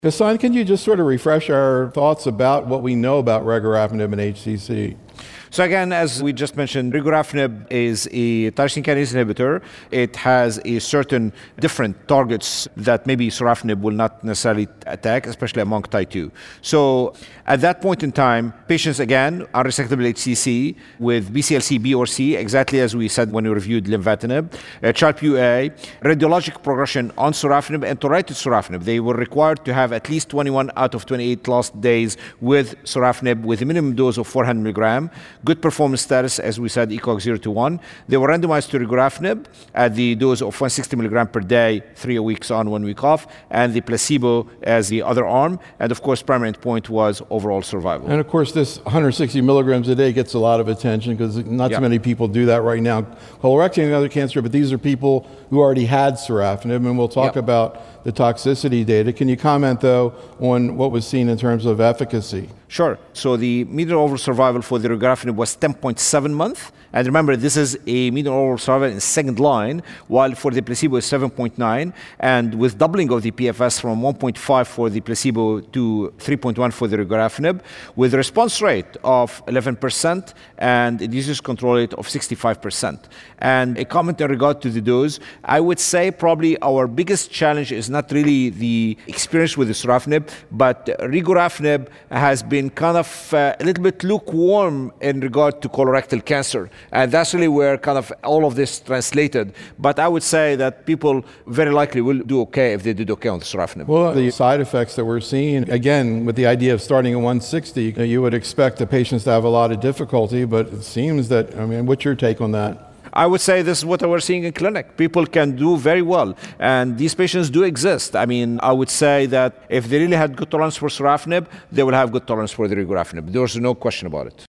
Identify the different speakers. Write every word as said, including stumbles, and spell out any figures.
Speaker 1: Ghassan, can you just sort of refresh our thoughts about what we know about regorafenib and H C C?
Speaker 2: So again, as we just mentioned, regorafenib is a tyrosine kinase inhibitor. It has a certain different targets that maybe sorafenib will not necessarily attack, especially among T Y two. So at that point in time, patients again are resectable H C C with B C L C B or C, exactly as we said when we reviewed lenvatinib, uh, CHARP U A, radiologic progression on sorafenib and to right sorafenib. They were required to have at least twenty-one out of twenty-eight last days with sorafenib with a minimum dose of four hundred milligram. Good performance status, as we said, ECOG zero to one. They were randomized to regorafenib at the dose of one hundred sixty milligram per day, three weeks on, one week off, and the placebo as the other arm. And of course, primary endpoint was overall survival.
Speaker 1: And of course, this one hundred sixty milligrams a day gets a lot of attention because not
Speaker 2: yeah.
Speaker 1: too many people do that right now. Colorectal and other cancer, but these are people who already had sorafenib, and we'll talk
Speaker 2: yeah.
Speaker 1: about the toxicity data. Can you comment, though, on what was seen in terms of efficacy?
Speaker 2: Sure. So the median overall survival for the regorafenib was ten point seven months. And remember, this is a median overall survival in second line, while for the placebo is seven point nine. And with doubling of the P F S from one point five for the placebo to three point one for the regorafenib, with a response rate of eleven percent and a disease control rate of sixty-five percent. And a comment in regard to the dose, I would say probably our biggest challenge is not really the experience with the sorafenib, but regorafenib has been kind of uh, a little bit lukewarm in regard to colorectal cancer. And that's really where kind of all of this translated. But I would say that people very likely will do okay if they did okay on the sorafenib.
Speaker 1: Well, the side effects that we're seeing, again, with the idea of starting at one hundred sixty, you would expect the patients to have a lot of difficulty, but it seems that, I mean, what's your take on that?
Speaker 2: I would say this is what we're seeing in clinic. People can do very well, and these patients do exist. I mean, I would say that if they really had good tolerance for sorafenib, they will have good tolerance for the regorafenib. There's no question about it.